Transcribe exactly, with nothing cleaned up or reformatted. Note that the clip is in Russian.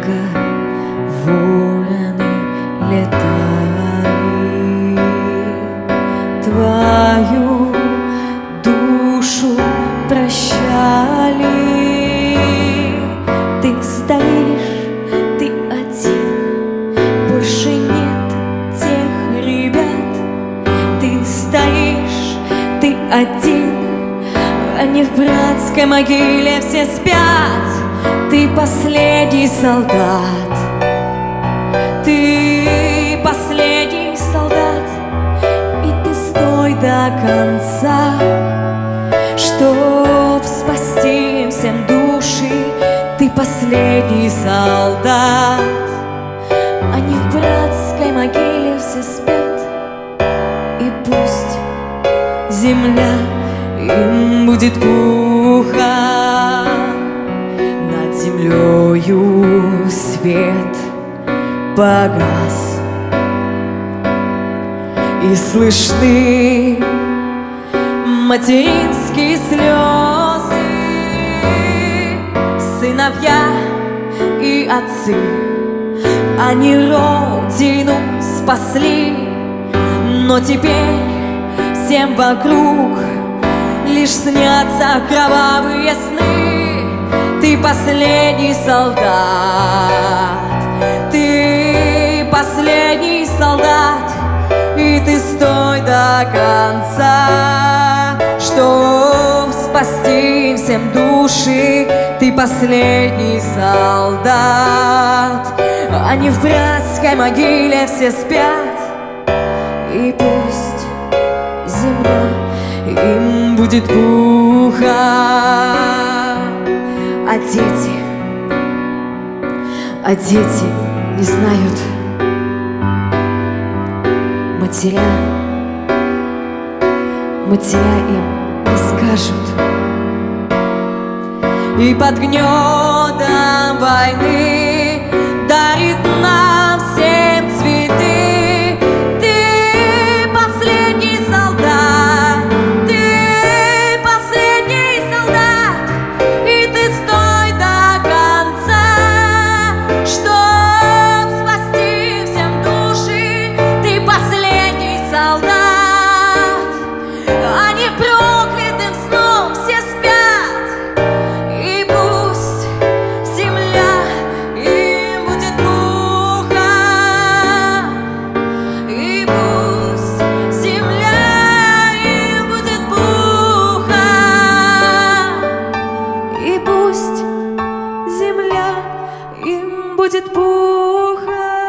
только вороны летали, твою душу прощали. Ты стоишь, ты один, больше нет тех ребят. Ты стоишь, ты один, они в братской могиле все спят. Ты последний солдат, ты последний солдат, и ты стой до конца, чтоб спасти всем души. Ты последний солдат, они в братской могиле все спят, и пусть земля им будет пухом. Над землею свет погас, и слышны материнские слезы. Сыновья и отцы, они родину спасли, но теперь всем вокруг лишь снятся кровавые сны. Ты последний солдат, ты последний солдат, и ты стой до конца, чтоб спасти всем души. Ты последний солдат, они в братской могиле все спят, и пусть земля им будет пухом. А дети, а дети не знают, матеря, матеря им не скажут. И под гнетом войны дарит нам всем цветы. Ты последний солдат, ты последний солдат, и ты стой до конца, чтоб спасти всем души. Ты последний солдат, они проклятым сном все спят, и пусть земля им будет пухом, и пусть земля им будет пухом, и пусть земля им будет пухом.